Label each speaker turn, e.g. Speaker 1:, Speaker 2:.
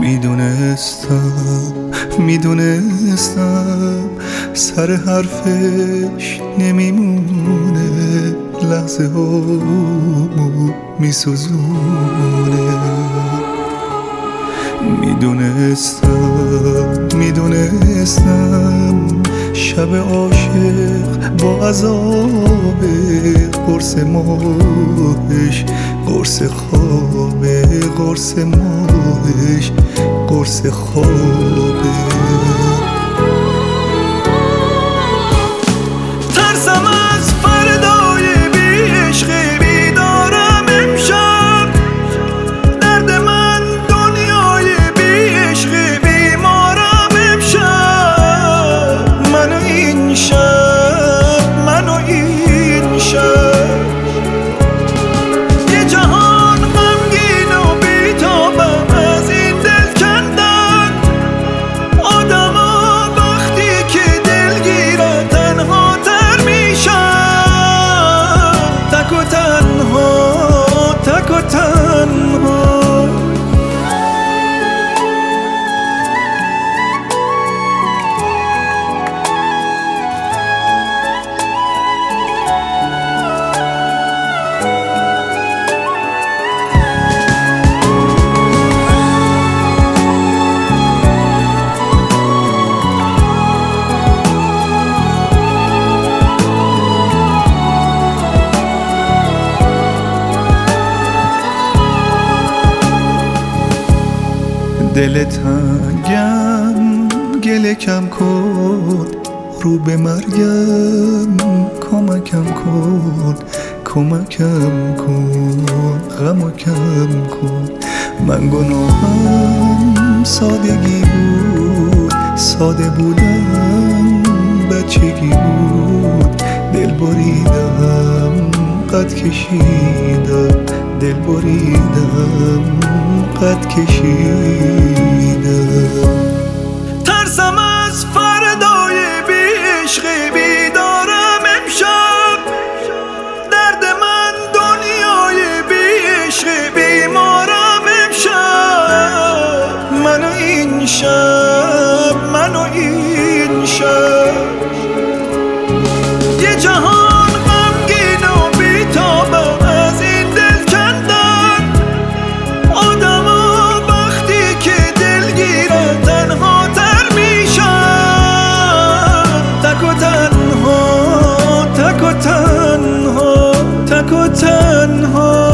Speaker 1: میدونستم سر حرفش نمیمونه، لحظه هامو میسوزونه. میدونستم شب عاشق با عذاب، قرص ماهش قرص خوابه، قرص ماهش قرص خوابه. ترسم از فردای بی عشق بیدارم امشب، درد من دنیای بی عشق بیمارم امشب. منو این شب یه جهان غمگین و بی‌تابم از این دل کندن. آدما وقتی که دلگیرن تنها تر میشن، تک و تنها. دل تنگم گله کم کن، رو به مرگم کمکم کن، غمو کم کن. من گناهم سادگی بود، ساده بودم بچگی بود. دل بریدم قد کشیدم، دل بریدم قد کشیدم. ترسم از فردای بی عشق بیدارم امشب، درد من دنیای بی عشق بیمارم امشب. منو این شب یه جهان غمگین و بی‌تابم از این دل کندن. آدما وقتی که دلگیرن تنها تر میشن، تک و تنها.